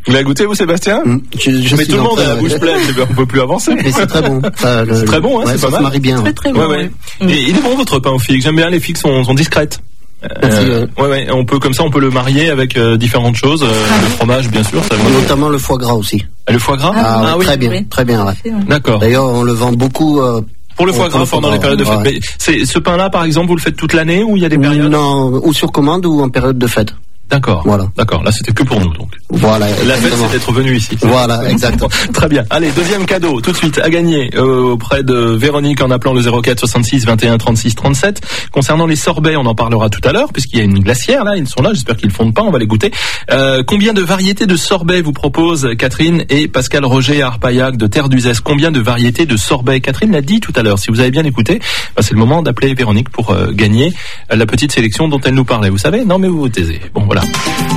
Vous l'avez goûté, vous, Sébastien? Mais tout le monde a la bouche pleine, on peut plus avancer. Mais c'est très bon. C'est très bon, hein, c'est pas mal. Ça se marie bien. Très bon. Ouais. Et il est bon votre pain aux figues. J'aime bien, les figues sont discrètes. On peut comme ça, on peut le marier avec différentes choses, le fromage bien sûr, ça notamment le foie gras aussi. Le foie gras, oui, très bien. Ouais. D'accord. D'ailleurs, on le vend beaucoup. Pour le foie gras pendant les périodes de fête. Mais ce pain-là, par exemple, vous le faites toute l'année ou il y a des périodes? Non, ou sur commande ou en période de fête. D'accord. Voilà. D'accord. Là, c'était que pour nous, donc. Voilà. La fête, c'est d'être venu ici. Voilà, exactement. Très bien. Allez, deuxième cadeau, tout de suite, à gagner, auprès de Véronique en appelant le 04 66 21 36 37. Concernant les sorbets, on en parlera tout à l'heure, puisqu'il y a une glacière, là, ils sont là, j'espère qu'ils fondent pas, on va les goûter. Combien de variétés de sorbets vous proposent Catherine et Pascal Roger à Arpaillac de Terre d'Uzès? Combien de variétés de sorbets? Catherine l'a dit tout à l'heure. Si vous avez bien écouté, c'est le moment d'appeler Véronique pour gagner la petite sélection dont elle nous parlait. Vous savez? Non, mais vous vous taisez. Bon, voilà.